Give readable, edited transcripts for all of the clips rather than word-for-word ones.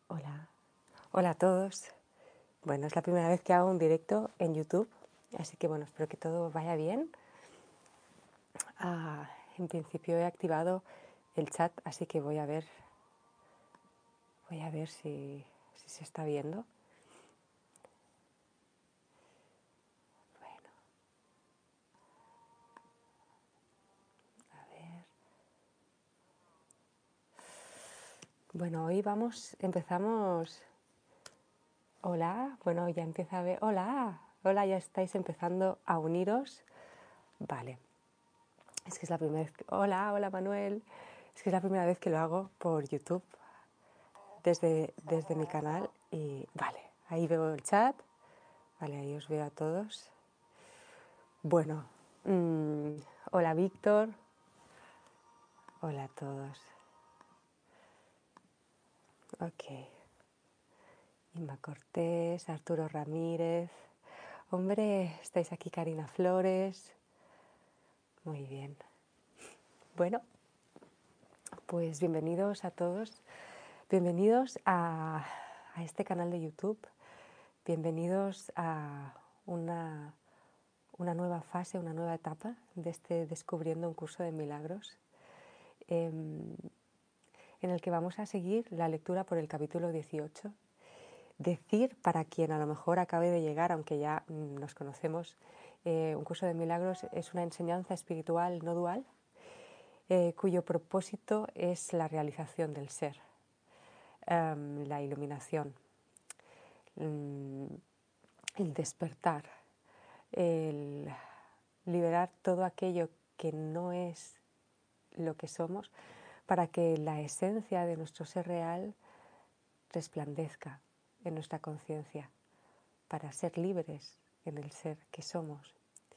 Hola, hola a todos. Bueno, es la primera vez que hago un directo en YouTube, así que bueno, espero que todo vaya bien. En principio he activado el chat, así que voy a ver si se está viendo. Bueno, a ver. Bueno, hoy empezamos. Hola, bueno, ya empieza a ver. Hola, hola, ya estáis empezando a uniros. Vale, es que es la primera vez. Hola, hola Manuel. Es que es la primera vez que lo hago por YouTube. Desde mi canal y vale, ahí veo el chat, vale, ahí os veo a todos. Bueno, hola Víctor, hola a todos. Ok, Inma Cortés, Arturo Ramírez, hombre, estáis aquí Karina Flores, muy bien. Bueno, pues bienvenidos a todos, bienvenidos a este canal de YouTube, bienvenidos a una nueva fase, una nueva etapa de este Descubriendo un curso de milagros, en el que vamos a seguir la lectura por el capítulo 18. Decir, para quien a lo mejor acabe de llegar, aunque ya nos conocemos, un curso de milagros es una enseñanza espiritual no dual, cuyo propósito es la realización del ser, la iluminación, el despertar, el liberar todo aquello que no es lo que somos para que la esencia de nuestro ser real resplandezca en nuestra conciencia, para ser libres en el ser que somos.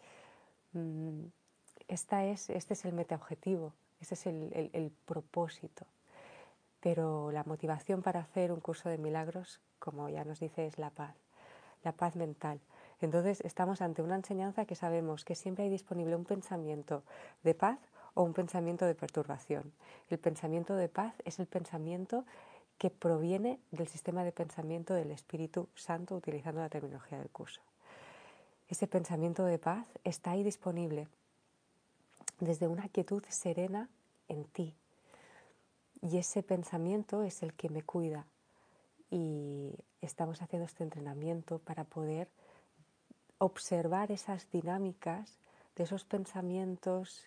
Este es el metaobjetivo, este es el propósito. Pero la motivación para hacer un curso de milagros, como ya nos dice, es la paz mental. Entonces estamos ante una enseñanza que sabemos que siempre hay disponible un pensamiento de paz o un pensamiento de perturbación. El pensamiento de paz es el pensamiento que proviene del sistema de pensamiento del Espíritu Santo, utilizando la terminología del curso. Ese pensamiento de paz está ahí disponible desde una quietud serena en ti. Y ese pensamiento es el que me cuida. Y estamos haciendo este entrenamiento para poder observar esas dinámicas de esos pensamientos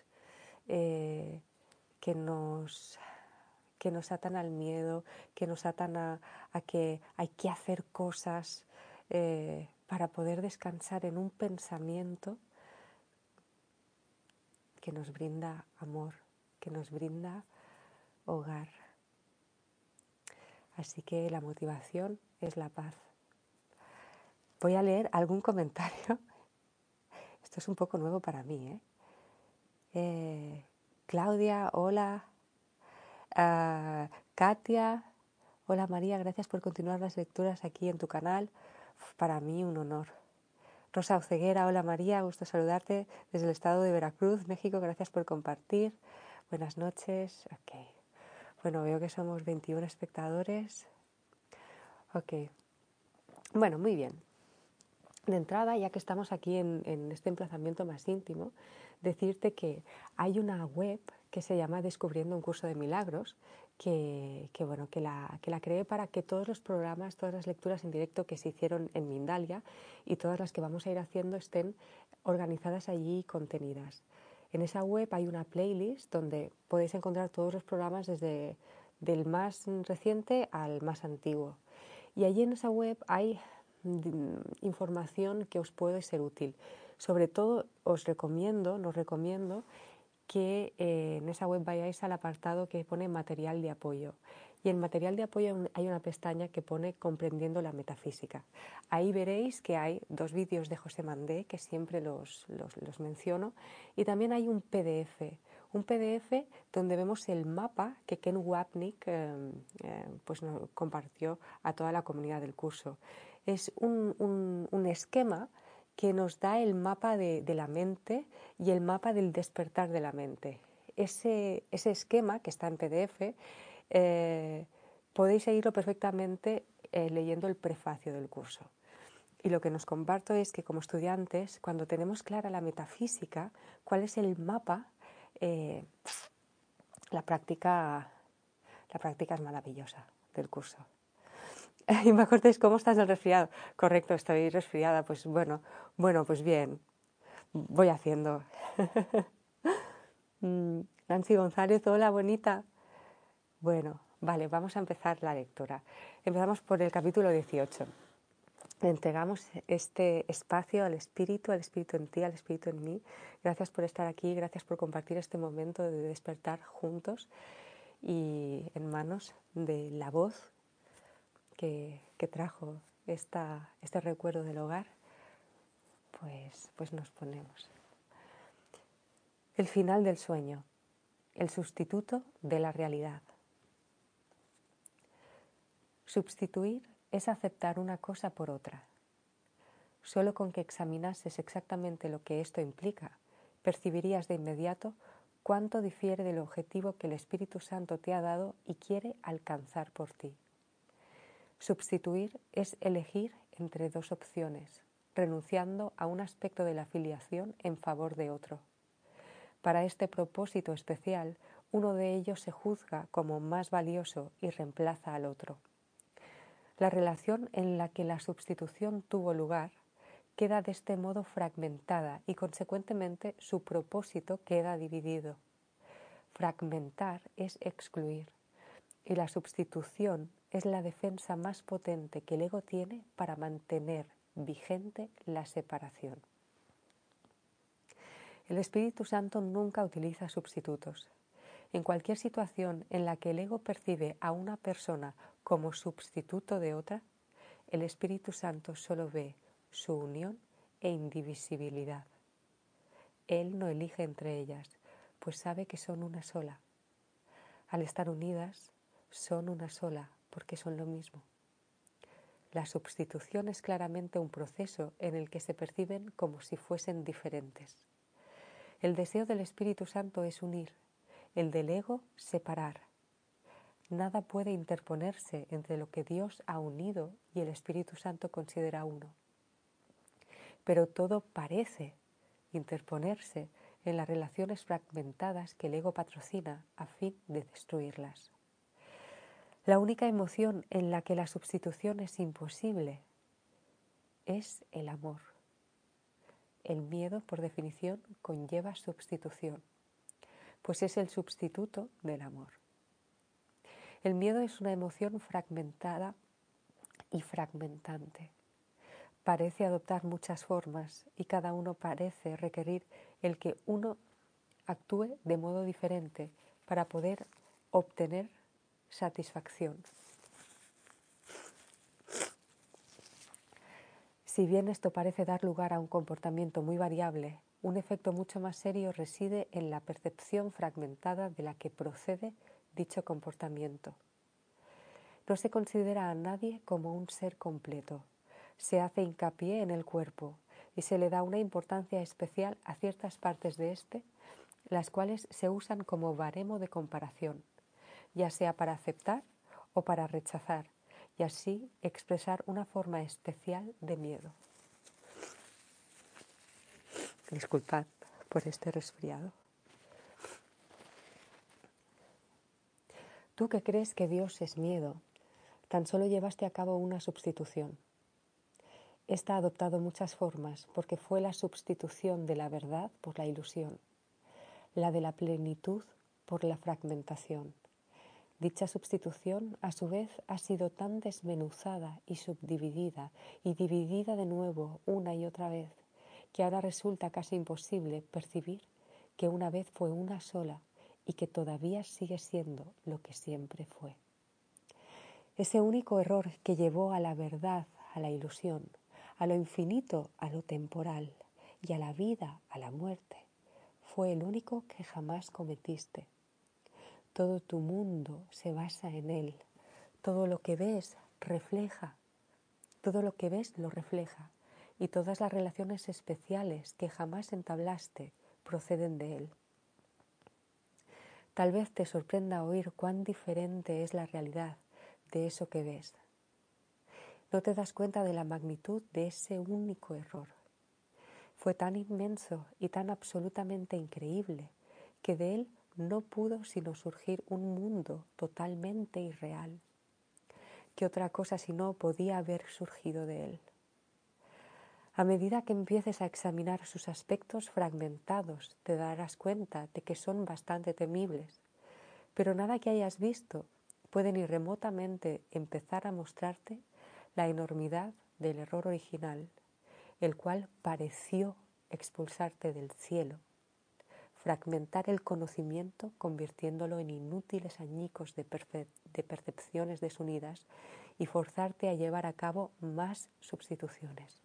que nos atan al miedo, que nos atan a que hay que hacer cosas para poder descansar en un pensamiento que nos brinda amor, que nos brinda hogar. Así que la motivación es la paz. Voy a leer algún comentario. Esto es un poco nuevo para mí, Claudia, hola. Katia, hola María, gracias por continuar las lecturas aquí en tu canal. Para mí un honor. Rosa Oceguera, hola María, gusto saludarte desde el estado de Veracruz, México, gracias por compartir. Buenas noches. Ok. Bueno, veo que somos 21 espectadores. Ok. Bueno, muy bien. De entrada, ya que estamos aquí en este emplazamiento más íntimo, decirte que hay una web que se llama Descubriendo un curso de milagros, que la creé para que todos los programas, todas las lecturas en directo que se hicieron en Mindalia y todas las que vamos a ir haciendo estén organizadas allí y contenidas. En esa web hay una playlist donde podéis encontrar todos los programas desde del más reciente al más antiguo. Y allí en esa web hay información que os puede ser útil. Sobre todo nos recomiendo que en esa web vayáis al apartado que pone material de apoyo. Y en material de apoyo hay una pestaña que pone Comprendiendo la metafísica. Ahí veréis que hay 2 vídeos de José Mandé, que siempre los menciono, y también hay un PDF donde vemos el mapa que Ken Wapnick pues nos compartió a toda la comunidad del curso. Es un esquema que nos da el mapa de la mente y el mapa del despertar de la mente. Ese esquema que está en PDF podéis seguirlo perfectamente leyendo el prefacio del curso. Y lo que nos comparto es que como estudiantes, cuando tenemos clara la metafísica, cuál es el mapa, la práctica es maravillosa del curso. Y me acordáis, ¿cómo estás del resfriado? Correcto, estoy resfriada. Pues bueno, pues bien, voy haciendo. Nancy González, hola, bonita. Bueno, vale, vamos a empezar la lectura. Empezamos por el capítulo 18. Le entregamos este espacio al Espíritu en ti, al Espíritu en mí. Gracias por estar aquí, gracias por compartir este momento de despertar juntos y en manos de la voz que trajo este recuerdo del hogar, pues nos ponemos. El final del sueño, el sustituto de la realidad. Sustituir es aceptar una cosa por otra. Solo con que examinases exactamente lo que esto implica, percibirías de inmediato cuánto difiere del objetivo que el Espíritu Santo te ha dado y quiere alcanzar por ti. Sustituir es elegir entre dos opciones, renunciando a un aspecto de la filiación en favor de otro. Para este propósito especial, uno de ellos se juzga como más valioso y reemplaza al otro. La relación en la que la sustitución tuvo lugar queda de este modo fragmentada y consecuentemente su propósito queda dividido. Fragmentar es excluir y la sustitución es la defensa más potente que el ego tiene para mantener vigente la separación. El Espíritu Santo nunca utiliza sustitutos. En cualquier situación en la que el ego percibe a una persona como sustituto de otra, el Espíritu Santo solo ve su unión e indivisibilidad. Él no elige entre ellas, pues sabe que son una sola. Al estar unidas, son una sola, porque son lo mismo. La sustitución es claramente un proceso en el que se perciben como si fuesen diferentes. El deseo del Espíritu Santo es unir, el del ego separar. Nada puede interponerse entre lo que Dios ha unido y el Espíritu Santo considera uno. Pero todo parece interponerse en las relaciones fragmentadas que el ego patrocina a fin de destruirlas. La única emoción en la que la sustitución es imposible es el amor. El miedo, por definición, conlleva sustitución, pues es el sustituto del amor. El miedo es una emoción fragmentada y fragmentante. Parece adoptar muchas formas y cada uno parece requerir el que uno actúe de modo diferente para poder obtener satisfacción. Si bien esto parece dar lugar a un comportamiento muy variable, un efecto mucho más serio reside en la percepción fragmentada de la que procede dicho comportamiento. No se considera a nadie como un ser completo. Se hace hincapié en el cuerpo y se le da una importancia especial a ciertas partes de éste, las cuales se usan como baremo de comparación, ya sea para aceptar o para rechazar, y así expresar una forma especial de miedo. Disculpad por este resfriado. Tú que crees que Dios es miedo, tan solo llevaste a cabo una sustitución. Esta ha adoptado muchas formas porque fue la sustitución de la verdad por la ilusión, la de la plenitud por la fragmentación. Dicha sustitución, a su vez, ha sido tan desmenuzada y subdividida y dividida de nuevo una y otra vez, que ahora resulta casi imposible percibir que una vez fue una sola y que todavía sigue siendo lo que siempre fue. Ese único error que llevó a la verdad, a la ilusión, a lo infinito, a lo temporal, y a la vida, a la muerte, fue el único que jamás cometiste. Todo tu mundo se basa en él. Todo lo que ves refleja. Todo lo que ves lo refleja. Y todas las relaciones especiales que jamás entablaste proceden de él. Tal vez te sorprenda oír cuán diferente es la realidad de eso que ves. No te das cuenta de la magnitud de ese único error. Fue tan inmenso y tan absolutamente increíble que de él no pudo sino surgir un mundo totalmente irreal. ¿Qué otra cosa si no podía haber surgido de él? A medida que empieces a examinar sus aspectos fragmentados, te darás cuenta de que son bastante temibles, pero nada que hayas visto puede ni remotamente empezar a mostrarte la enormidad del error original, el cual pareció expulsarte del cielo, fragmentar el conocimiento convirtiéndolo en inútiles añicos de percepciones desunidas y forzarte a llevar a cabo más sustituciones.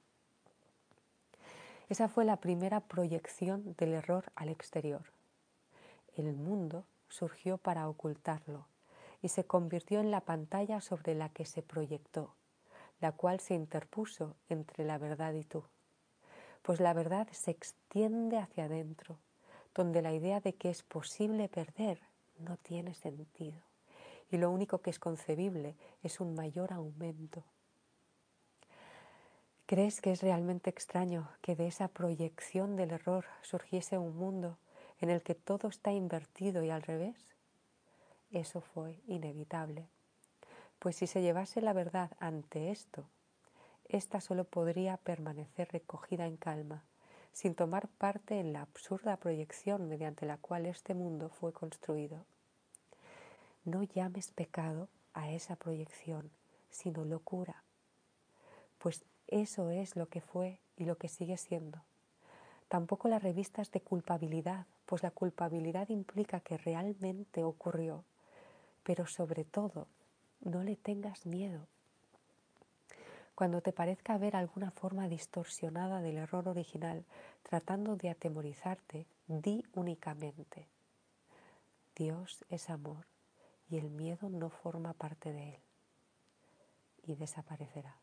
Esa fue la primera proyección del error al exterior. El mundo surgió para ocultarlo y se convirtió en la pantalla sobre la que se proyectó, la cual se interpuso entre la verdad y tú. Pues la verdad se extiende hacia adentro, donde la idea de que es posible perder no tiene sentido, y lo único que es concebible es un mayor aumento. ¿Crees que es realmente extraño que de esa proyección del error surgiese un mundo en el que todo está invertido y al revés? Eso fue inevitable, pues si se llevase la verdad ante esto, ésta solo podría permanecer recogida en calma, sin tomar parte en la absurda proyección mediante la cual este mundo fue construido. No llames pecado a esa proyección, sino locura, pues eso es lo que fue y lo que sigue siendo. Tampoco las revistas de culpabilidad, pues la culpabilidad implica que realmente ocurrió, pero sobre todo, no le tengas miedo. Cuando te parezca haber alguna forma distorsionada del error original tratando de atemorizarte, di únicamente: Dios es amor y el miedo no forma parte de él, y desaparecerá.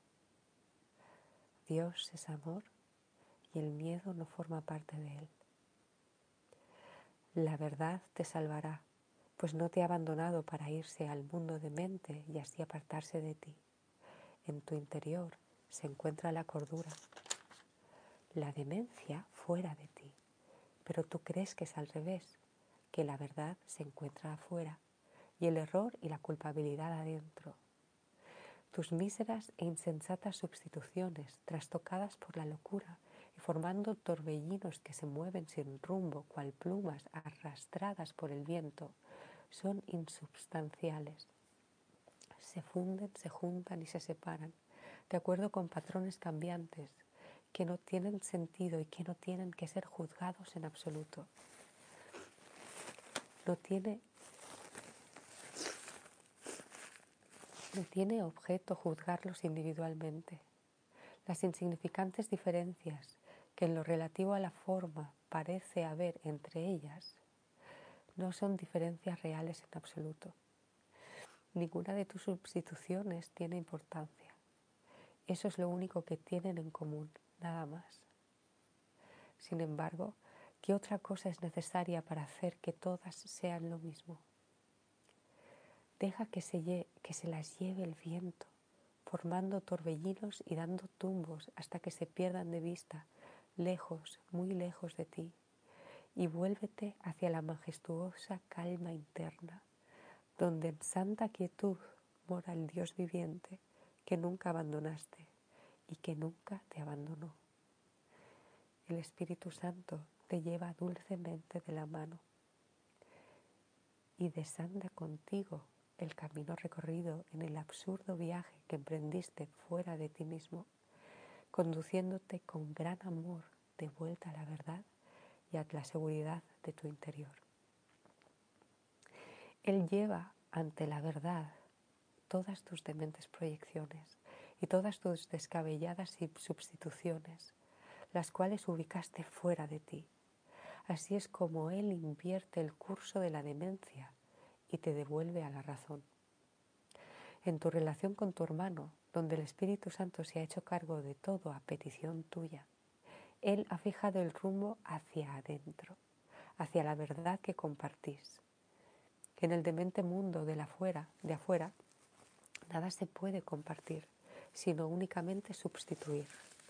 Dios es amor y el miedo no forma parte de él. La verdad te salvará, pues no te ha abandonado para irse al mundo de mente y así apartarse de ti. En tu interior se encuentra la cordura, la demencia fuera de ti, pero tú crees que es al revés, que la verdad se encuentra afuera y el error y la culpabilidad adentro. Tus míseras e insensatas sustituciones, trastocadas por la locura y formando torbellinos que se mueven sin rumbo, cual plumas arrastradas por el viento, son insubstanciales. Se funden, se juntan y se separan, de acuerdo con patrones cambiantes, que no tienen sentido y que no tienen que ser juzgados en absoluto. No tiene objeto juzgarlos individualmente. Las insignificantes diferencias que en lo relativo a la forma parece haber entre ellas no son diferencias reales en absoluto. Ninguna de tus sustituciones tiene importancia. Eso es lo único que tienen en común, nada más. Sin embargo, ¿qué otra cosa es necesaria para hacer que todas sean lo mismo? Deja que se las lleve el viento, formando torbellinos y dando tumbos hasta que se pierdan de vista, lejos, muy lejos de ti, y vuélvete hacia la majestuosa calma interna, donde en santa quietud mora el Dios viviente que nunca abandonaste y que nunca te abandonó. El Espíritu Santo te lleva dulcemente de la mano y desanda contigo el camino recorrido en el absurdo viaje que emprendiste fuera de ti mismo, conduciéndote con gran amor de vuelta a la verdad y a la seguridad de tu interior. Él lleva ante la verdad todas tus dementes proyecciones y todas tus descabelladas sustituciones, las cuales ubicaste fuera de ti. Así es como Él invierte el curso de la demencia y te devuelve a la razón. En tu relación con tu hermano, donde el Espíritu Santo se ha hecho cargo de todo a petición tuya, Él ha fijado el rumbo hacia adentro, hacia la verdad que compartís. En el demente mundo de afuera, Nada se puede compartir, sino únicamente sustituir.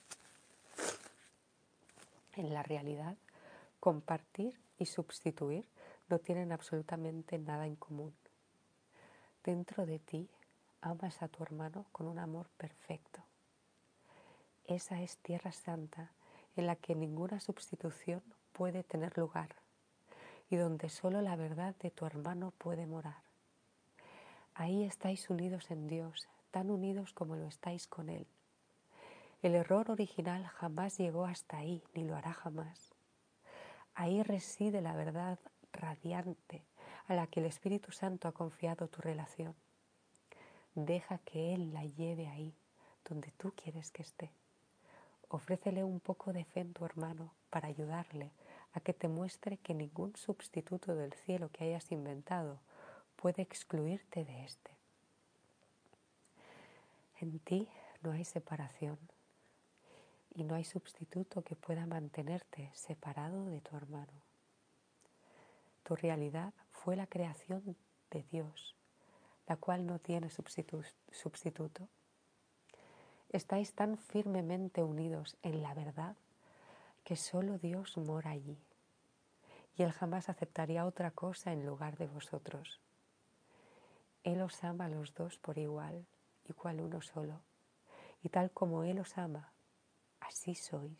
En la realidad, compartir y sustituir no tienen absolutamente nada en común. Dentro de ti amas a tu hermano con un amor perfecto. Esa es tierra santa en la que ninguna sustitución puede tener lugar y donde solo la verdad de tu hermano puede morar. Ahí estáis unidos en Dios, tan unidos como lo estáis con Él. El error original jamás llegó hasta ahí, ni lo hará jamás. Ahí reside la verdad radiante a la que el Espíritu Santo ha confiado tu relación. Deja que Él la lleve ahí, donde tú quieres que esté. Ofrécele un poco de fe en tu hermano para ayudarle a que te muestre que ningún sustituto del cielo que hayas inventado puede excluirte de éste. En ti no hay separación y no hay sustituto que pueda mantenerte separado de tu hermano. Tu realidad fue la creación de Dios, la cual no tiene sustituto. Estáis tan firmemente unidos en la verdad que solo Dios mora allí y Él jamás aceptaría otra cosa en lugar de vosotros. Él os ama a los dos por igual, igual uno solo, y tal como Él os ama, así sois.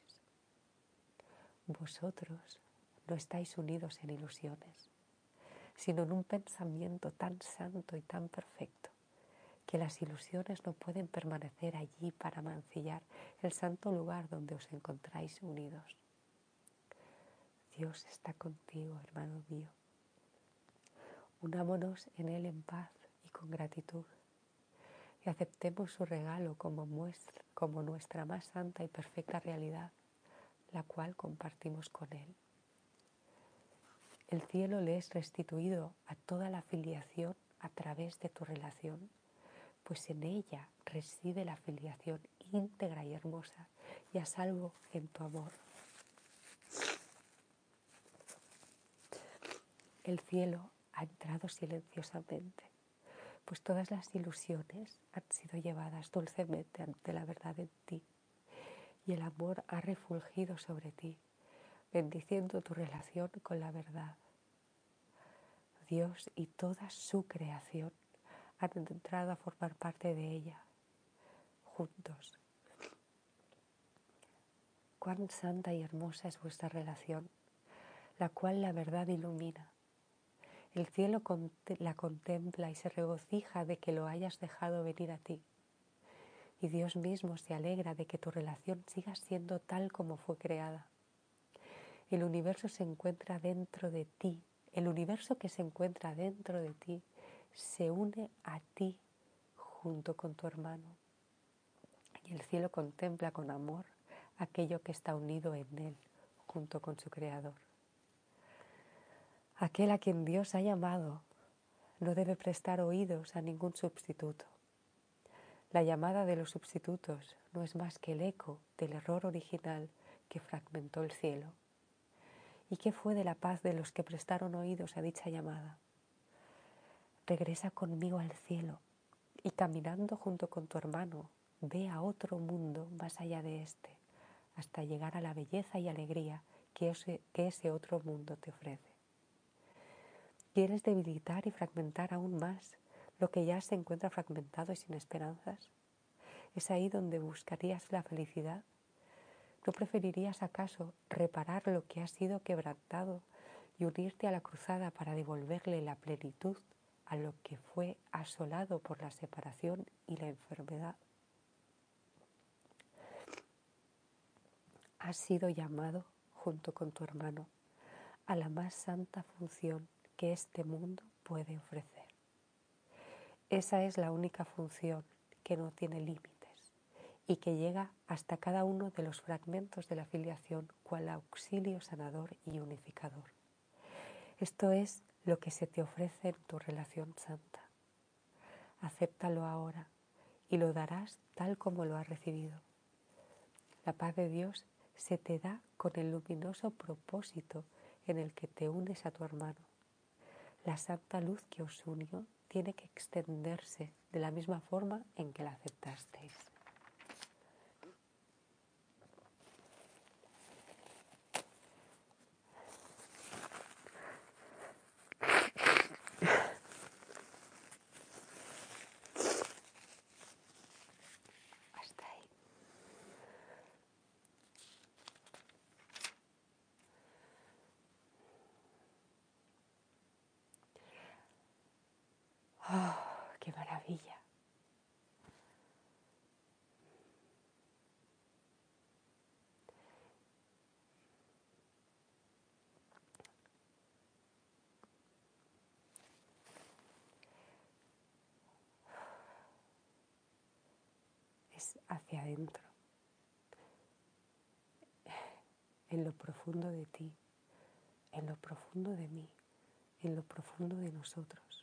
Vosotros no estáis unidos en ilusiones, sino en un pensamiento tan santo y tan perfecto que las ilusiones no pueden permanecer allí para mancillar el santo lugar donde os encontráis unidos. Dios está contigo, hermano mío. Unámonos en Él en paz y con gratitud y aceptemos su regalo como nuestra más santa y perfecta realidad, la cual compartimos con Él. El cielo le es restituido a toda la filiación a través de tu relación, pues en ella reside la filiación íntegra y hermosa y a salvo en tu amor. El cielo ha entrado silenciosamente, pues todas las ilusiones han sido llevadas dulcemente ante la verdad en ti, y el amor ha refulgido sobre ti, bendiciendo tu relación con la verdad. Dios y toda su creación han entrado a formar parte de ella, juntos. Cuán santa y hermosa es vuestra relación, la cual la verdad ilumina. El cielo la contempla y se regocija de que lo hayas dejado venir a ti. Y Dios mismo se alegra de que tu relación siga siendo tal como fue creada. El universo se encuentra dentro de ti. El universo que se encuentra dentro de ti se une a ti junto con tu hermano. Y el cielo contempla con amor aquello que está unido en él junto con su creador. Aquel a quien Dios ha llamado no debe prestar oídos a ningún sustituto. La llamada de los sustitutos no es más que el eco del error original que fragmentó el cielo. ¿Y qué fue de la paz de los que prestaron oídos a dicha llamada? Regresa conmigo al cielo y caminando junto con tu hermano, ve a otro mundo más allá de este, hasta llegar a la belleza y alegría que ese otro mundo te ofrece. ¿Quieres debilitar y fragmentar aún más lo que ya se encuentra fragmentado y sin esperanzas? ¿Es ahí donde buscarías la felicidad? ¿No preferirías acaso reparar lo que ha sido quebrantado y unirte a la cruzada para devolverle la plenitud a lo que fue asolado por la separación y la enfermedad? Has sido llamado, junto con tu hermano, a la más santa función que este mundo puede ofrecer. Esa es la única función que no tiene límites y que llega hasta cada uno de los fragmentos de la filiación cual auxilio sanador y unificador. Esto es lo que se te ofrece en tu relación santa. Acéptalo ahora y lo darás tal como lo has recibido. La paz de Dios se te da con el luminoso propósito en el que te unes a tu hermano. La santa luz que os unió tiene que extenderse de la misma forma en que la aceptasteis. Hasta ahí. ¡Oh, qué maravilla! Es hacia adentro, en lo profundo de ti, en lo profundo de mí, en lo profundo de nosotros.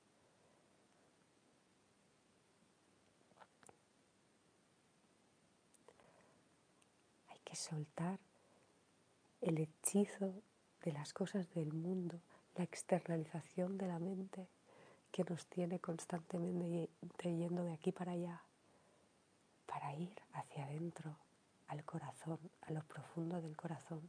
Hay que soltar el hechizo de las cosas del mundo, la externalización de la mente que nos tiene constantemente yendo de aquí para allá, para ir hacia adentro, al corazón, a lo profundo del corazón.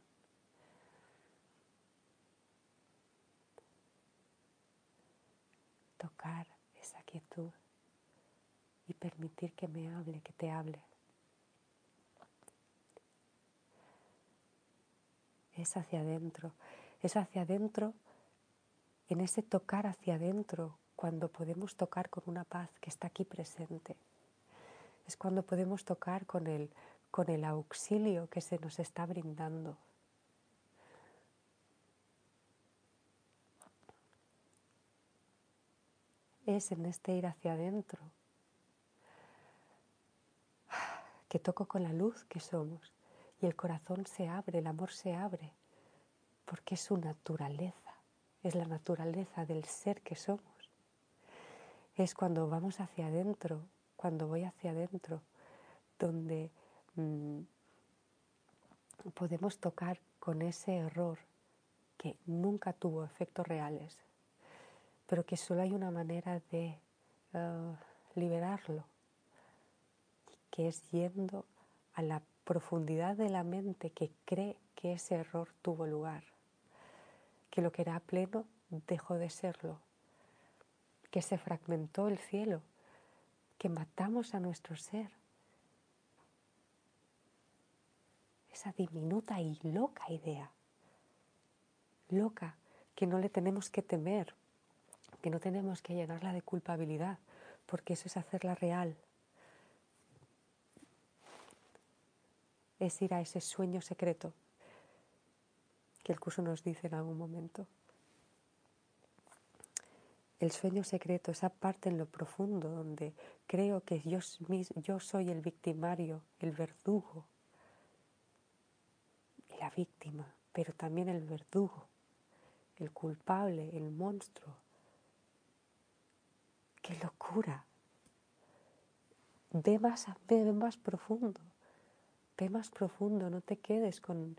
Tocar esa quietud y permitir que me hable, que te hable. Es hacia adentro, en ese tocar hacia adentro, cuando podemos tocar con una paz que está aquí presente. Es cuando podemos tocar con el auxilio que se nos está brindando. Es en este ir hacia adentro que toco con la luz que somos y el corazón se abre, el amor se abre, porque es su naturaleza, es la naturaleza del ser que somos. Es cuando vamos hacia adentro, cuando voy hacia adentro, donde podemos tocar con ese error que nunca tuvo efectos reales, pero que solo hay una manera de liberarlo, que es yendo a la profundidad de la mente que cree que ese error tuvo lugar, que lo que era pleno dejó de serlo, que se fragmentó el cielo, que matamos a nuestro ser. Esa diminuta y loca idea, loca, que no le tenemos que temer, que no tenemos que llenarla de culpabilidad, porque eso es hacerla real. Es ir a ese sueño secreto que el curso nos dice en algún momento. El sueño secreto, esa parte en lo profundo donde creo que yo soy el victimario, el verdugo y la víctima, pero también el verdugo, el culpable, el monstruo. ¡Qué locura! Ve más profundo. Ve más profundo, no te quedes con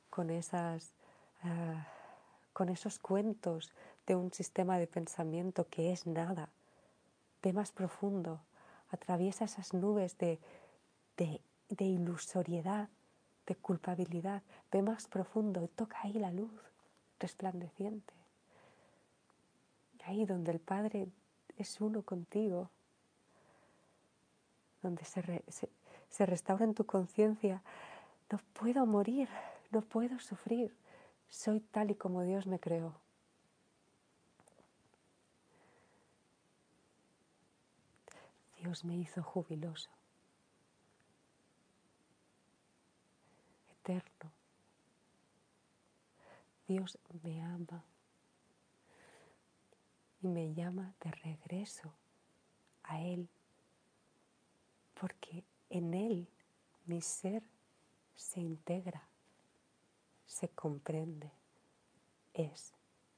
esos cuentos de un sistema de pensamiento que es nada. Ve más profundo, atraviesa esas nubes de ilusoriedad, de culpabilidad. Ve más profundo y toca ahí la luz resplandeciente. Ahí donde el Padre es uno contigo, donde se restaura en tu conciencia. No puedo morir, no puedo sufrir, soy tal y como Dios me creó. Dios me hizo jubiloso, eterno. Dios me ama y me llama de regreso a Él, porque en Él mi ser se integra, se comprende, es.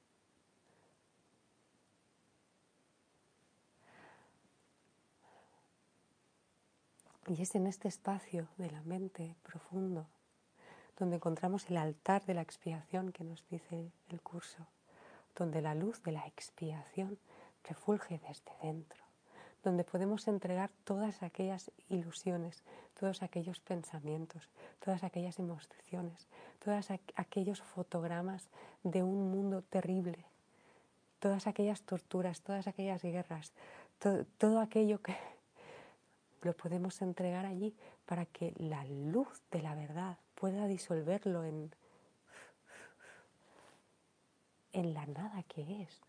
Y es en este espacio de la mente profundo donde encontramos el altar de la expiación que nos dice el curso, donde la luz de la expiación refulge desde dentro, donde podemos entregar todas aquellas ilusiones, todos aquellos pensamientos, todas aquellas emociones, todos aquellos fotogramas de un mundo terrible, todas aquellas torturas, todas aquellas guerras, todo aquello que lo podemos entregar allí para que la luz de la verdad pueda disolverlo en la nada que es.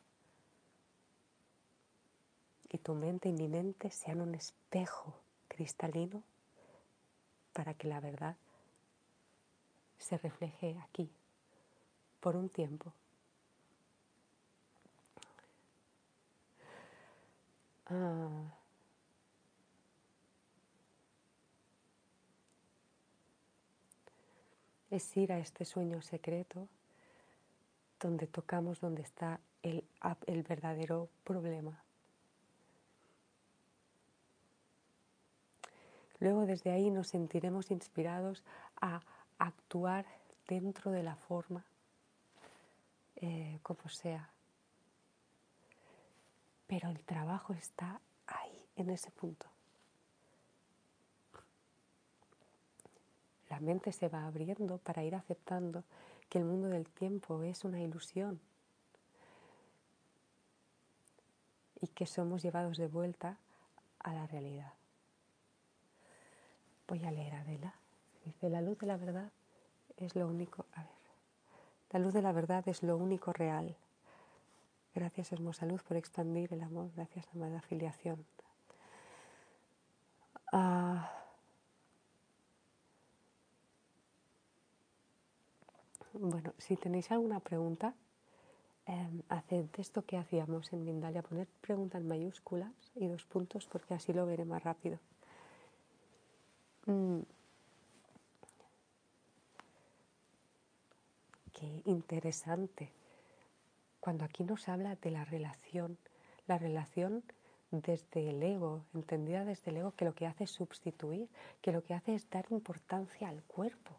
Y tu mente y mi mente sean un espejo cristalino para que la verdad se refleje aquí por un tiempo. Es ir a este sueño secreto donde tocamos donde está el verdadero problema. Luego desde ahí nos sentiremos inspirados a actuar dentro de la forma, como sea. Pero el trabajo está ahí, en ese punto. La mente se va abriendo para ir aceptando que el mundo del tiempo es una ilusión y que somos llevados de vuelta a la realidad. Voy a leer a Adela. Dice, la luz de la verdad es lo único... La luz de la verdad es lo único real. Gracias, hermosa luz, por expandir el amor. Gracias, amada afiliación. Bueno, si tenéis alguna pregunta, haced esto que hacíamos en Mindalia, poner pregunta en mayúsculas y 2 puntos porque así lo veré más rápido. Qué interesante. Cuando aquí nos habla de la relación desde el ego, entendida desde el ego, que lo que hace es sustituir, que lo que hace es dar importancia al cuerpo.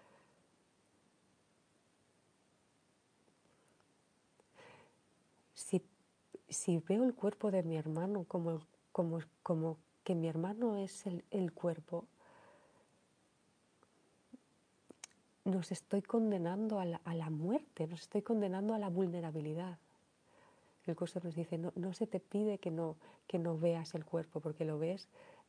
Si veo el cuerpo de mi hermano como que mi hermano es el cuerpo, nos estoy condenando a la muerte, nos estoy condenando a la vulnerabilidad. El curso nos dice, no se te pide que no veas el cuerpo, porque lo ves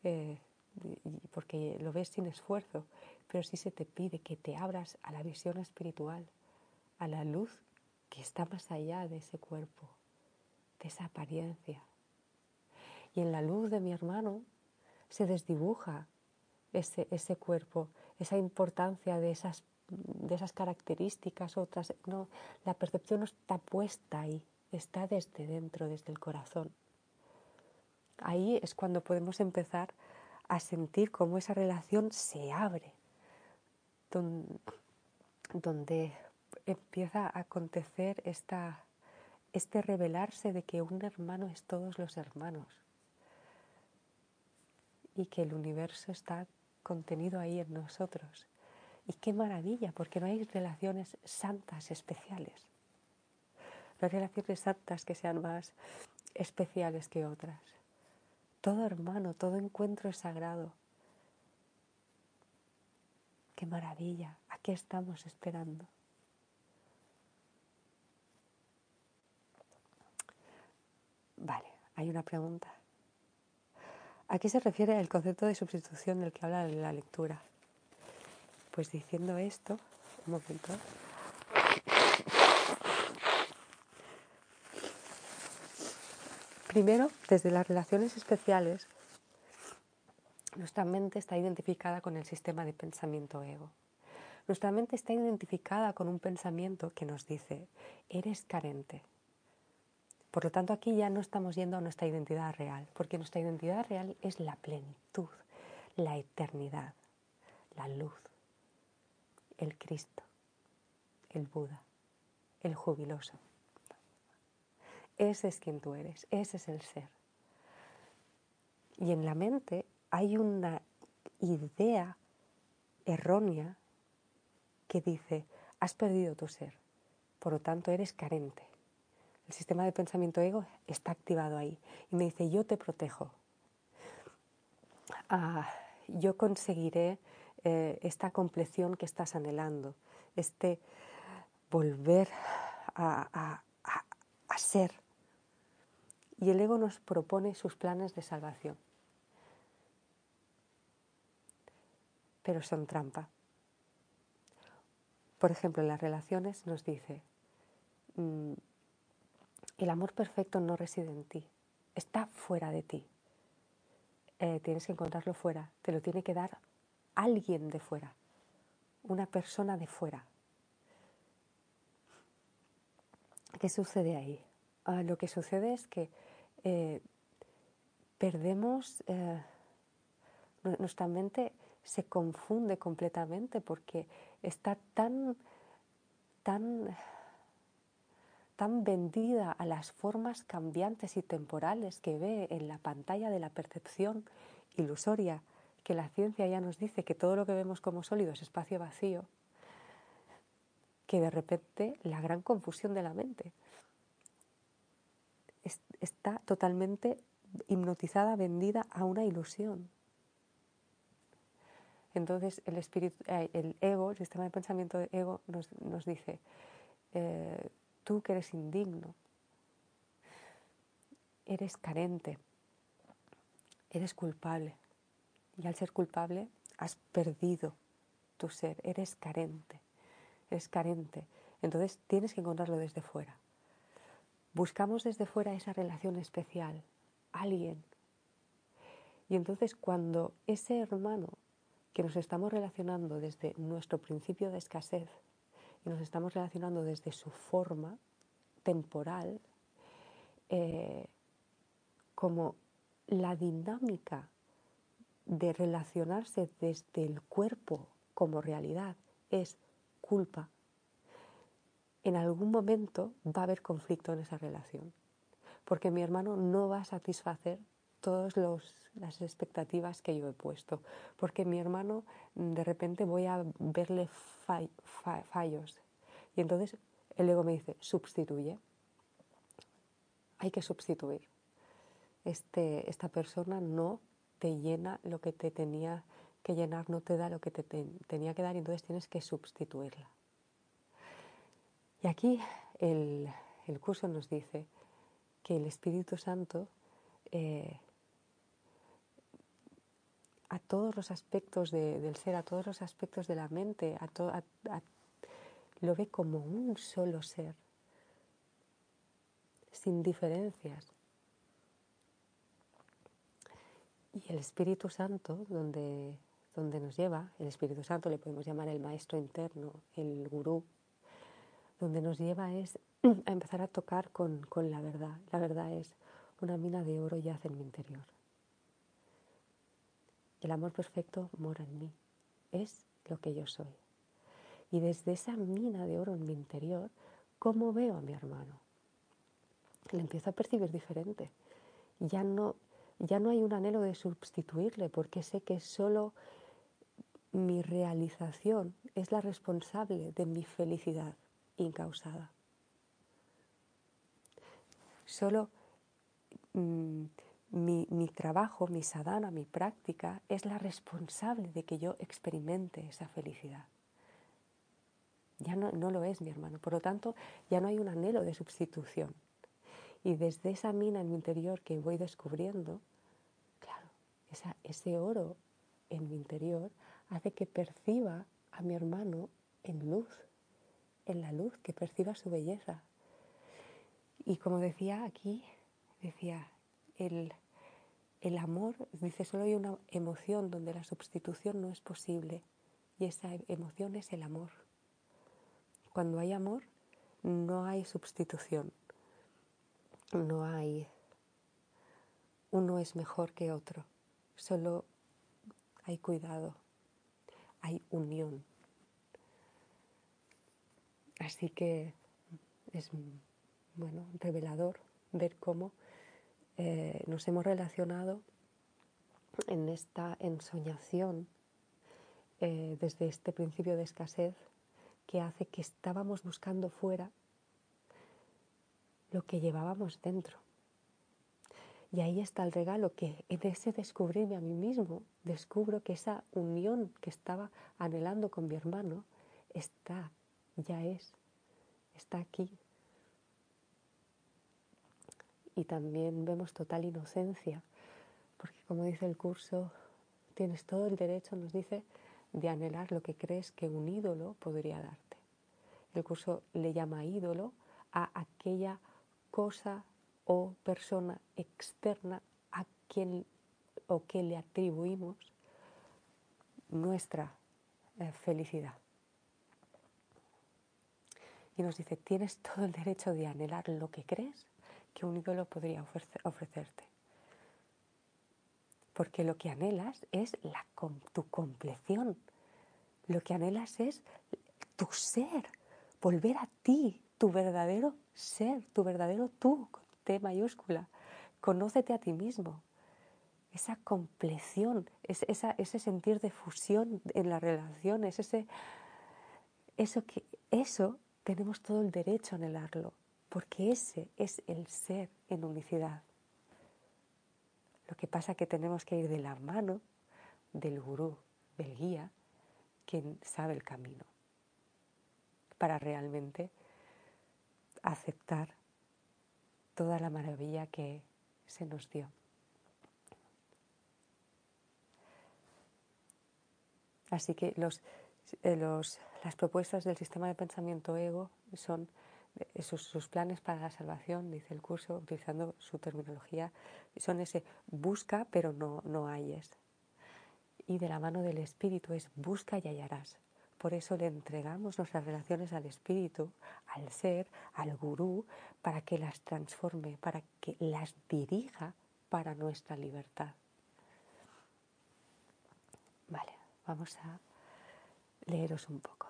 sin esfuerzo, pero sí se te pide que te abras a la visión espiritual, a la luz que está más allá de ese cuerpo, de esa apariencia. Y en la luz de mi hermano se desdibuja ese cuerpo, esa importancia de esas características otras. No, la percepción no está puesta ahí, está desde dentro, desde el corazón. Ahí es cuando podemos empezar a sentir cómo esa relación se abre, donde empieza a acontecer este revelarse de que un hermano es todos los hermanos y que el universo está contenido ahí en nosotros. Y qué maravilla, porque no hay relaciones santas especiales. No hay relaciones santas que sean más especiales que otras. Todo hermano, todo encuentro es sagrado. Qué maravilla, ¿a qué estamos esperando? Vale, hay una pregunta. ¿A qué se refiere el concepto de sustitución del que habla la lectura? Pues diciendo esto, un momento. Primero, desde las relaciones especiales, nuestra mente está identificada con el sistema de pensamiento ego. Nuestra mente está identificada con un pensamiento que nos dice, eres carente. Por lo tanto, aquí ya no estamos yendo a nuestra identidad real, porque nuestra identidad real es la plenitud, la eternidad, la luz, el Cristo, el Buda, el jubiloso. Ese es quien tú eres, ese es el ser. Y en la mente hay una idea errónea que dice, has perdido tu ser, por lo tanto eres carente. el sistema de pensamiento ego está activado ahí y me dice, yo te protejo, yo conseguiré esta compleción que estás anhelando, este volver a ser. Y el ego nos propone sus planes de salvación, pero son trampa. Por ejemplo, en las relaciones nos dice, el amor perfecto no reside en ti, está fuera de ti. Tienes que encontrarlo fuera, te lo tiene que dar alguien de fuera, una persona de fuera. ¿Qué sucede ahí? Lo que sucede es que perdemos, nuestra mente se confunde completamente porque está tan vendida a las formas cambiantes y temporales que ve en la pantalla de la percepción ilusoria, que la ciencia ya nos dice que todo lo que vemos como sólido es espacio vacío, que de repente la gran confusión de la mente está totalmente hipnotizada, vendida a una ilusión. Entonces el ego, el sistema de pensamiento de ego nos dice, tú que eres indigno, eres carente, eres culpable. Y al ser culpable has perdido tu ser, eres carente. Entonces tienes que encontrarlo desde fuera. Buscamos desde fuera esa relación especial, alguien. Y entonces cuando ese hermano que nos estamos relacionando desde nuestro principio de escasez y nos estamos relacionando desde su forma temporal, como la dinámica de relacionarse desde el cuerpo como realidad es culpa, en algún momento va a haber conflicto en esa relación, porque mi hermano no va a satisfacer todas las expectativas que yo he puesto, porque mi hermano de repente voy a verle fallos y entonces el ego me dice, sustituye, hay que sustituir. Esta persona no te llena lo que te tenía que llenar, no te da lo que te tenía que dar y entonces tienes que sustituirla. Y aquí el curso nos dice que el Espíritu Santo a todos los aspectos del ser, a todos los aspectos de la mente, lo ve como un solo ser, sin diferencias. Y el Espíritu Santo, donde nos lleva, el Espíritu Santo le podemos llamar el maestro interno, el gurú, donde nos lleva es a empezar a tocar con la verdad. La verdad es, una mina de oro yace en mi interior. El amor perfecto mora en mí, es lo que yo soy. Y desde esa mina de oro en mi interior, ¿cómo veo a mi hermano? Le empiezo a percibir diferente. Ya no hay un anhelo de sustituirle, porque sé que solo mi realización es la responsable de mi felicidad incausada. Solo mi trabajo, mi sadhana, mi práctica es la responsable de que yo experimente esa felicidad. Ya no lo es mi hermano, por lo tanto ya no hay un anhelo de sustitución. Y desde esa mina en mi interior que voy descubriendo, claro, ese oro en mi interior hace que perciba a mi hermano en luz, en la luz, que perciba su belleza. Y como decía aquí, el amor, dice, solo hay una emoción donde la sustitución no es posible, y esa emoción es el amor. Cuando hay amor, no hay sustitución, no hay uno es mejor que otro, solo hay cuidado, hay unión. Así que es revelador ver cómo nos hemos relacionado en esta ensoñación desde este principio de escasez que hace que estábamos buscando fuera lo que llevábamos dentro. Y ahí está el regalo, que en ese descubrirme a mí mismo, descubro que esa unión que estaba anhelando con mi hermano está, ya está aquí. Y también vemos total inocencia, porque como dice el curso, tienes todo el derecho, nos dice, de anhelar lo que crees que un ídolo podría darte. El curso le llama ídolo a aquella cosa o persona externa a quien o que le atribuimos nuestra felicidad. Y nos dice, tienes todo el derecho de anhelar lo que crees que un ídolo podría ofrecerte. Porque lo que anhelas es tu compleción. Lo que anhelas es tu ser, volver a ti, tu verdadero ser, tu verdadero tú, con T mayúscula. Conócete a ti mismo. Esa compleción, ese sentir de fusión en las relaciones, eso tenemos todo el derecho a anhelarlo, porque ese es el ser en unicidad. Lo que pasa es que tenemos que ir de la mano del gurú, del guía, quien sabe el camino, para realmente aceptar toda la maravilla que se nos dio. Así que las propuestas del sistema de pensamiento ego son sus planes para la salvación, dice el curso, utilizando su terminología, son ese busca pero no halles. Y de la mano del espíritu es busca y hallarás. Por eso le entregamos nuestras relaciones al espíritu, al ser, al gurú, para que las transforme, para que las dirija para nuestra libertad. Vale, vamos a leeros un poco.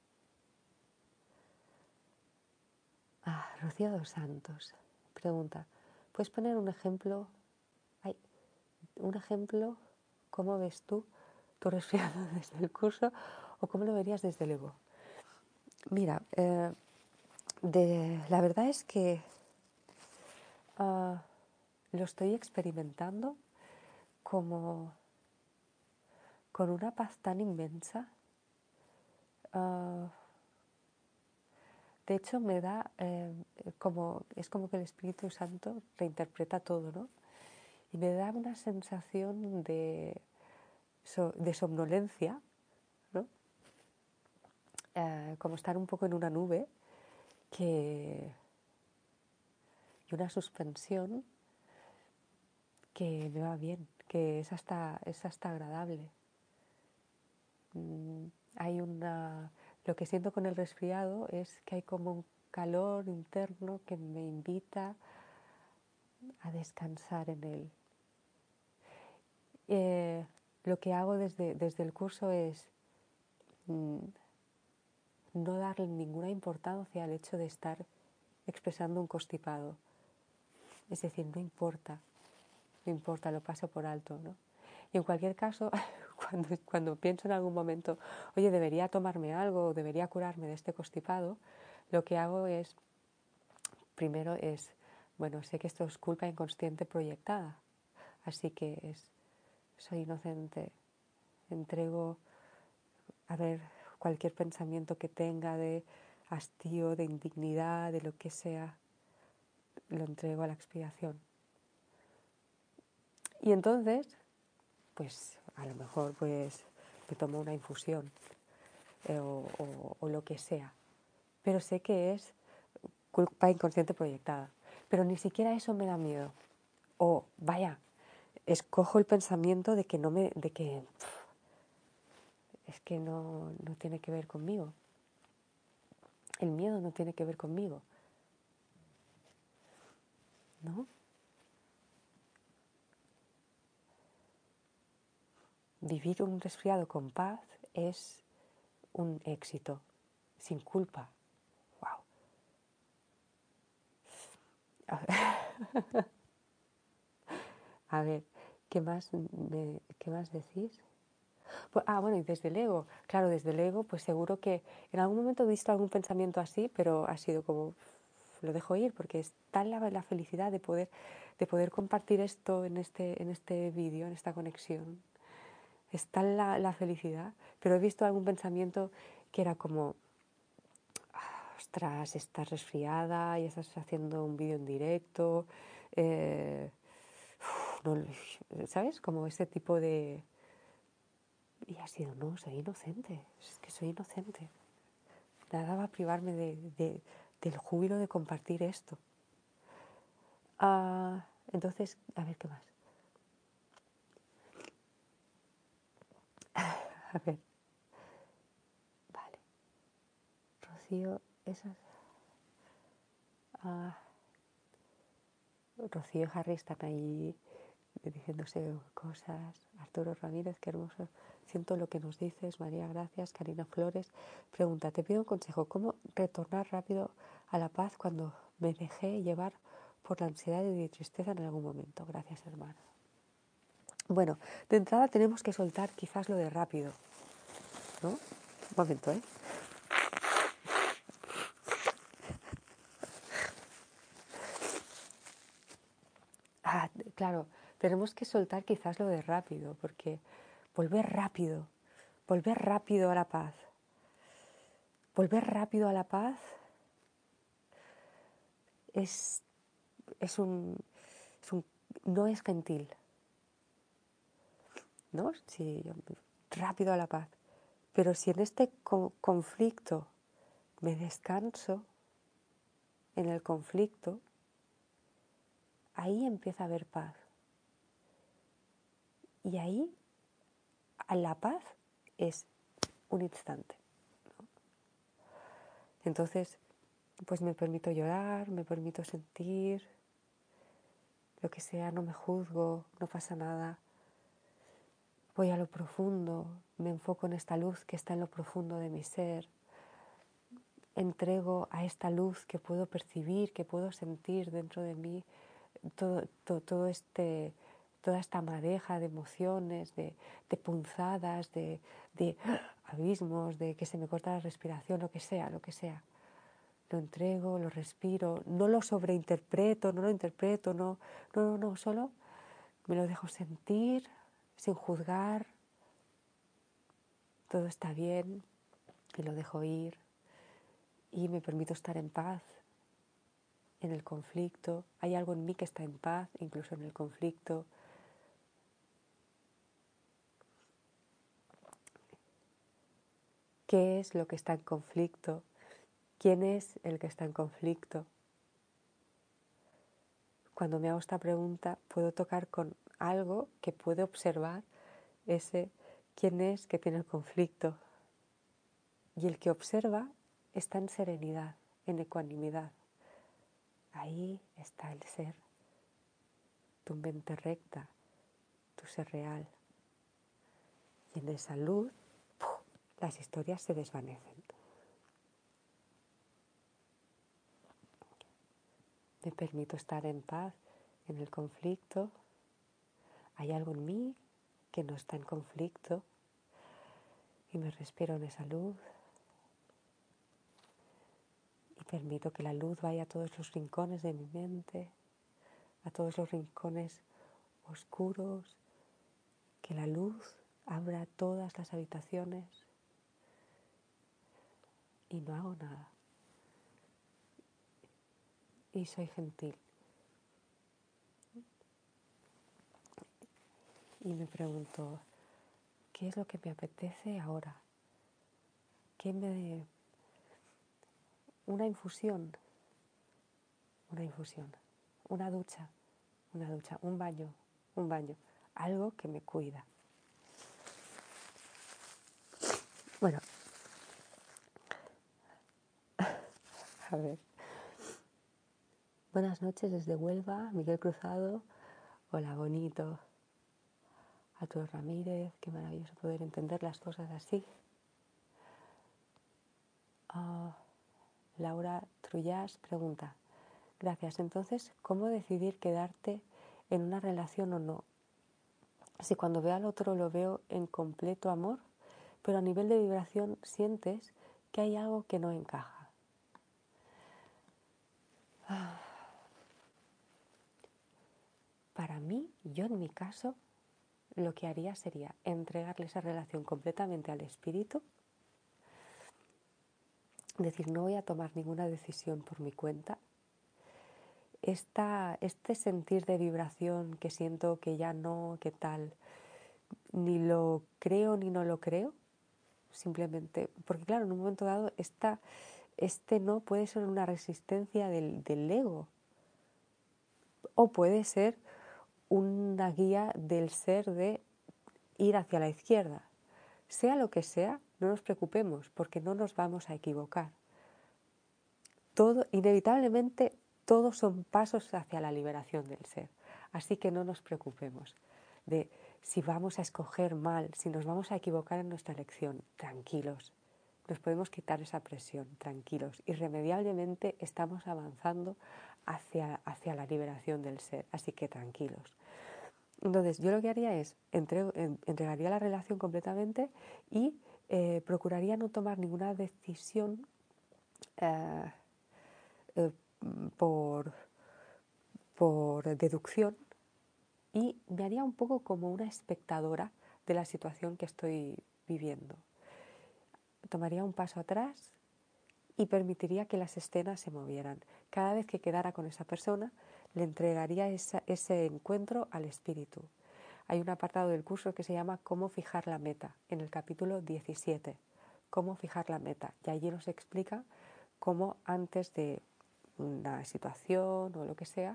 Rocío dos Santos pregunta, ¿puedes poner un ejemplo? ¿Cómo ves tú tu resfriado desde el curso o cómo lo verías desde el ego? Mira, la verdad es que lo estoy experimentando como con una paz tan inmensa. De hecho, me da es como que el Espíritu Santo reinterpreta todo, ¿no? Y me da una sensación de somnolencia, ¿no? Como estar un poco en una nube y una suspensión que me va bien, que es hasta agradable. Lo que siento con el resfriado es que hay como un calor interno que me invita a descansar en él. Lo que hago desde el curso es no darle ninguna importancia al hecho de estar expresando un constipado. Es decir, no importa, lo paso por alto, ¿no? Y en cualquier caso, cuando pienso en algún momento, oye, debería tomarme algo, debería curarme de este constipado, lo que hago es, primero bueno, sé que esto es culpa inconsciente proyectada, así que soy inocente, entrego a ver cualquier pensamiento que tenga de hastío, de indignidad, de lo que sea, lo entrego a la expiación. Y entonces, pues a lo mejor pues me tomo una infusión o lo que sea. Pero sé que es culpa inconsciente proyectada. Pero ni siquiera eso me da miedo. O vaya, escojo el pensamiento de que es que no tiene que ver conmigo. El miedo no tiene que ver conmigo, ¿no? Vivir un resfriado con paz es un éxito, sin culpa. ¡Wow! A ver, ¿qué más decís? Pues, bueno, y desde el ego. Claro, desde el ego, pues seguro que en algún momento he visto algún pensamiento así, pero ha sido como lo dejo ir porque es tal la felicidad de poder compartir esto en este vídeo, en esta conexión. Es tal la felicidad, pero he visto algún pensamiento que era como, ostras, estás resfriada y estás haciendo un vídeo en directo, no, ¿sabes? Como ese tipo de... Y ha sido, no, soy inocente, es que soy inocente. Nada va a privarme del júbilo de compartir esto. Entonces, a ver, ¿qué más? A ver, vale. Rocío, esas... Rocío y Harry están ahí diciéndose cosas. Arturo Ramírez, qué hermoso. Siento lo que nos dices. María, gracias. Karina Flores pregunta, te pido un consejo. ¿Cómo retornar rápido a la paz cuando me dejé llevar por la ansiedad y tristeza en algún momento? Gracias, hermano. Bueno, de entrada tenemos que soltar quizás lo de rápido, ¿no? Un momento, ¿eh? Claro, tenemos que soltar quizás lo de rápido, porque volver rápido a la paz. Volver rápido a la paz no es gentil, ¿no? Si rápido a la paz. Pero si en este conflicto me descanso, en el conflicto, ahí empieza a haber paz. Y ahí la paz es un instante, ¿no? Entonces, pues me permito llorar, me permito sentir, lo que sea, no me juzgo, no pasa nada. Voy a lo profundo, me enfoco en esta luz que está en lo profundo de mi ser. Entrego a esta luz que puedo percibir, que puedo sentir dentro de mí, toda esta madeja de emociones, de punzadas, de abismos, de que se me corta la respiración, lo que sea. Lo entrego, lo respiro, no lo sobreinterpreto, no lo interpreto, no, solo me lo dejo sentir sin juzgar, todo está bien y lo dejo ir y me permito estar en paz en el conflicto. Hay algo en mí que está en paz, incluso en el conflicto. ¿Qué es lo que está en conflicto? ¿Quién es el que está en conflicto? Cuando me hago esta pregunta, puedo tocar con algo que puede observar ese quién es que tiene el conflicto. Y el que observa está en serenidad, en ecuanimidad. Ahí está el ser, tu mente recta, tu ser real. Y en esa luz, las historias se desvanecen. Me permito estar en paz en el conflicto. Hay algo en mí que no está en conflicto y me respiro en esa luz y permito que la luz vaya a todos los rincones de mi mente, a todos los rincones oscuros, que la luz abra todas las habitaciones y no hago nada. Y soy gentil. Y me pregunto, ¿qué es lo que me apetece ahora? Una infusión, una ducha, un baño, algo que me cuida. Bueno, a ver. Buenas noches desde Huelva, Miguel Cruzado. Hola, bonito. Arturo Ramírez, qué maravilloso poder entender las cosas así. Laura Trullás pregunta, gracias, entonces, ¿cómo decidir quedarte en una relación o no? Si cuando veo al otro lo veo en completo amor, pero a nivel de vibración sientes que hay algo que no encaja. Para mí, yo en mi caso, lo que haría sería entregarle esa relación completamente al espíritu, decir, no voy a tomar ninguna decisión por mi cuenta. Este sentir de vibración que siento que ya no, que tal, ni lo creo ni no lo creo, simplemente, porque claro, en un momento dado este no puede ser una resistencia del ego, o puede ser una guía del ser de ir hacia la izquierda. Sea lo que sea, no nos preocupemos porque no nos vamos a equivocar. Inevitablemente, todos son pasos hacia la liberación del ser. Así que no nos preocupemos de si vamos a escoger mal, si nos vamos a equivocar en nuestra elección. Tranquilos, nos podemos quitar esa presión, tranquilos. Irremediablemente estamos avanzando hacia la liberación del ser, así que tranquilos. Entonces, yo lo que haría es, entregaría la relación completamente y procuraría no tomar ninguna decisión eh, eh, por deducción, y me haría un poco como una espectadora de la situación que estoy viviendo. Tomaría un paso atrás y permitiría que las escenas se movieran. Cada vez que quedara con esa persona, le entregaría ese encuentro al espíritu. Hay un apartado del curso que se llama Cómo fijar la meta, en el capítulo 17, Cómo fijar la meta. Y allí nos explica cómo antes de una situación o lo que sea,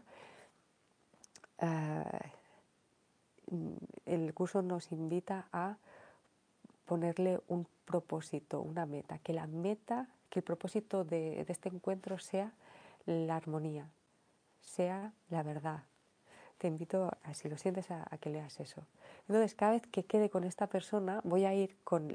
el curso nos invita a ponerle un propósito, una meta, que el propósito de este encuentro sea la armonía, sea la verdad. Te invito, si lo sientes, a que leas eso. Entonces, cada vez que quede con esta persona, voy a ir con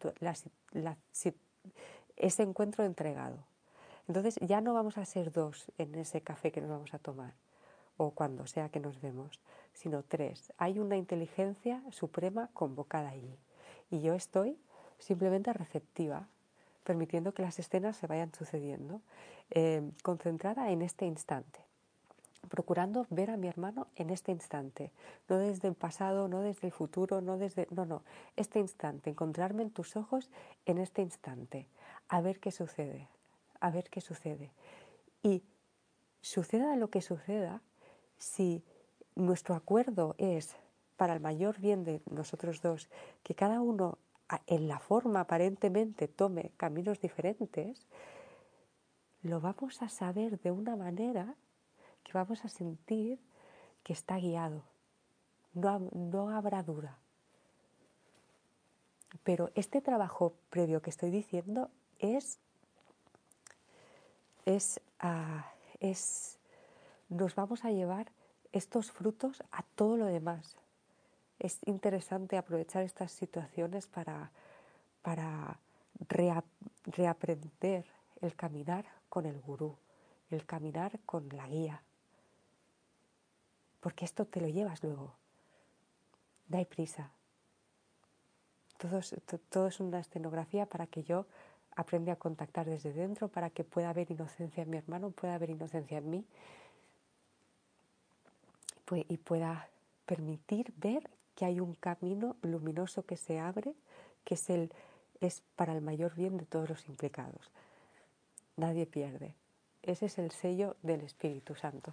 ese encuentro entregado. Entonces, ya no vamos a ser dos en ese café que nos vamos a tomar, o cuando sea que nos vemos, sino tres. Hay una inteligencia suprema convocada allí. Y yo estoy simplemente receptiva, permitiendo que las escenas se vayan sucediendo, concentrada en este instante, procurando ver a mi hermano en este instante, no desde el pasado, no desde el futuro, no, este instante, encontrarme en tus ojos en este instante, a ver qué sucede, a ver qué sucede. Y suceda lo que suceda, si nuestro acuerdo es para el mayor bien de nosotros dos, que cada uno en la forma aparentemente tome caminos diferentes, lo vamos a saber de una manera que vamos a sentir que está guiado. No habrá duda. Pero este trabajo previo que estoy diciendo nos vamos a llevar estos frutos a todo lo demás. Es interesante aprovechar estas situaciones para reaprender el caminar con el gurú, el caminar con la guía. Porque esto te lo llevas luego. No hay prisa. Todo es una escenografía para que yo aprenda a contactar desde dentro, para que pueda haber inocencia en mi hermano, pueda haber inocencia en mí, y pueda permitir ver que hay un camino luminoso que se abre, que es para el mayor bien de todos los implicados. Nadie pierde. Ese es el sello del Espíritu Santo.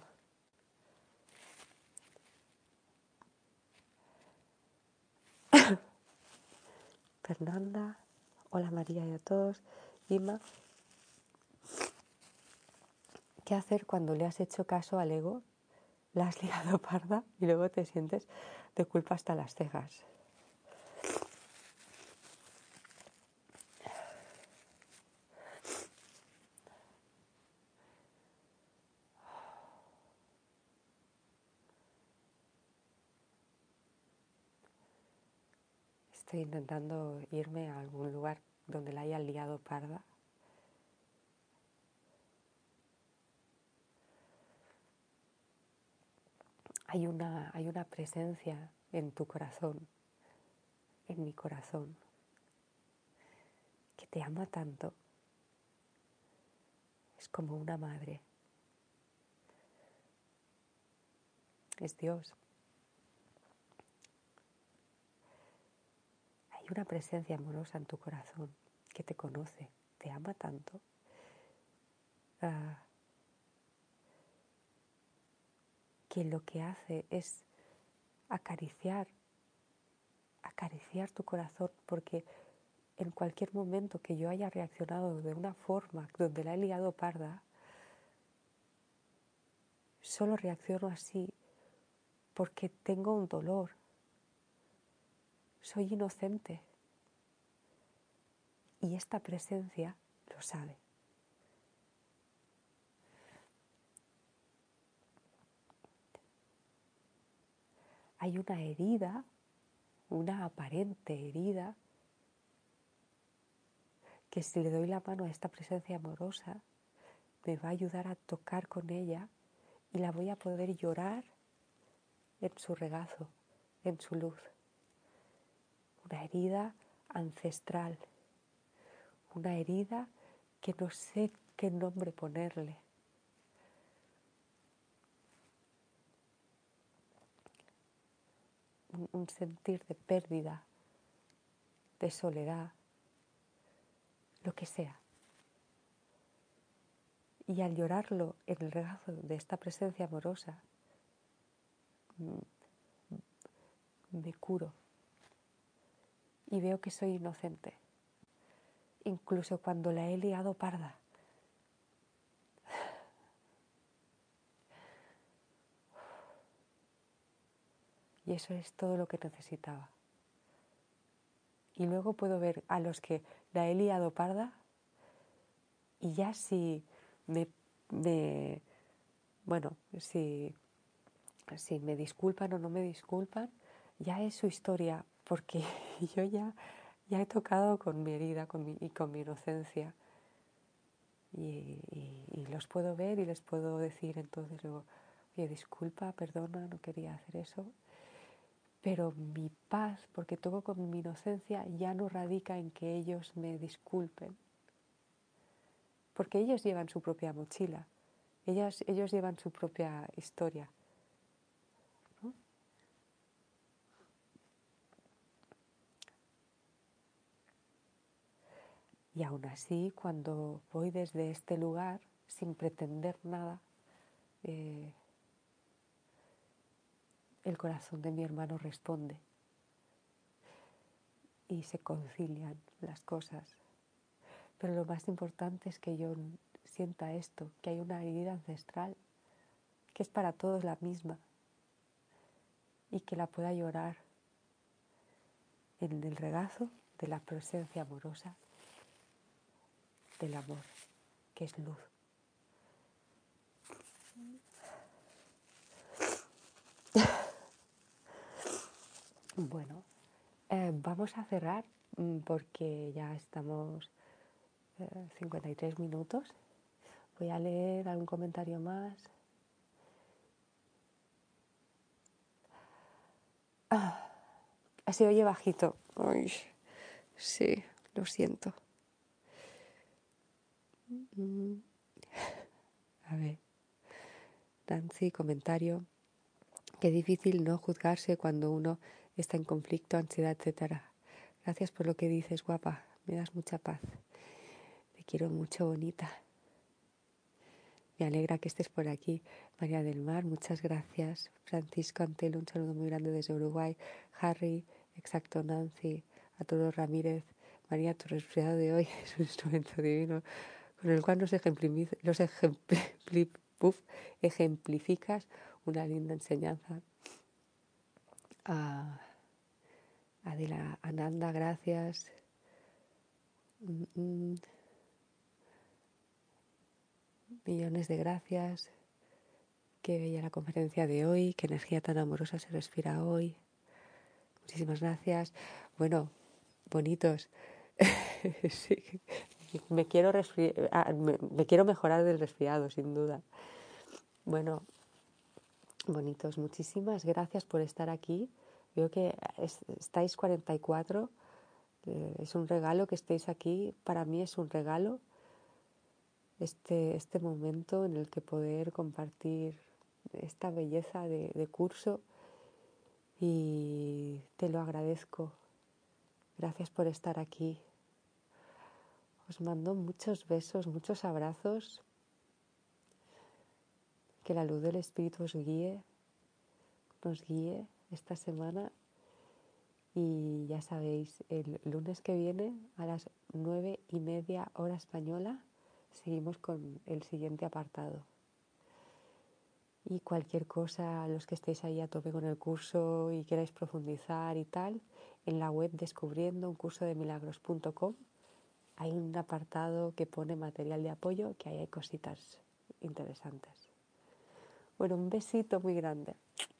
Fernanda, hola María y a todos. Ima, ¿qué hacer cuando le has hecho caso al ego? La has liado parda y luego te sientes de culpa hasta las cejas. Estoy intentando irme a algún lugar donde la haya liado parda. Hay una presencia en tu corazón, en mi corazón, que te ama tanto. Es como una madre. es Dios. Hay una presencia amorosa en tu corazón que te conoce, te ama tanto, que lo que hace es acariciar tu corazón, porque en cualquier momento que yo haya reaccionado de una forma donde la he liado parda, solo reacciono así porque tengo un dolor. Soy inocente. Y esta presencia lo sabe. Hay una herida, una aparente herida, que si le doy la mano a esta presencia amorosa, me va a ayudar a tocar con ella y la voy a poder llorar en su regazo, en su luz. Una herida ancestral, una herida que no sé qué nombre ponerle. Un sentir de pérdida, de soledad, lo que sea. Y al llorarlo en el regazo de esta presencia amorosa, me curo y veo que soy inocente, incluso cuando la he liado parda. Y eso es todo lo que necesitaba. Y luego puedo ver a los que la he liado parda y ya si si me disculpan o no me disculpan, ya es su historia, porque yo ya he tocado con mi herida y con mi inocencia. Y los puedo ver y les puedo decir entonces luego, oye, disculpa, perdona, no quería hacer eso. Pero mi paz, porque toco con mi inocencia, ya no radica en que ellos me disculpen. Porque ellos llevan su propia mochila, ellos llevan su propia historia, ¿no? Y aún así, cuando voy desde este lugar, sin pretender nada, el corazón de mi hermano responde y se concilian las cosas. Pero lo más importante es que yo sienta esto, que hay una herida ancestral, que es para todos la misma, y que la pueda llorar en el regazo de la presencia amorosa del amor, que es luz. Bueno, vamos a cerrar porque ya estamos 53 minutos. Voy a leer algún comentario más. Se oye bajito. Ay, sí, lo siento. A ver, Nancy, comentario. Qué difícil no juzgarse cuando uno está en conflicto, ansiedad, etcétera. Gracias por lo que dices, guapa. Me das mucha paz. Te quiero mucho, bonita. Me alegra que estés por aquí. María del Mar, muchas gracias. Francisco Antelo, un saludo muy grande desde Uruguay. Harry, exacto, Nancy, Arturo Ramírez. María, tu resfriado de hoy es un instrumento divino con el cual ejemplificas una linda enseñanza. Adela Ananda, gracias. Millones de gracias. Qué bella la conferencia de hoy, qué energía tan amorosa se respira hoy. Muchísimas gracias. Bueno, bonitos. Sí, me quiero mejorar del resfriado, sin duda. Bueno, bonitos, muchísimas gracias por estar aquí. Veo que estáis 44. Es un regalo que estéis aquí. Para mí es un regalo este momento en el que poder compartir esta belleza de curso y te lo agradezco. Gracias por estar aquí. Os mando muchos besos, muchos abrazos. Que la luz del Espíritu nos guíe esta semana. Y ya sabéis, el lunes que viene a las 9:30 hora española seguimos con el siguiente apartado. Y cualquier cosa, los que estéis ahí a tope con el curso y queráis profundizar y tal, en la web descubriendouncurso-de-milagros.com hay un apartado que pone material de apoyo, que ahí hay cositas interesantes. Bueno, un besito muy grande.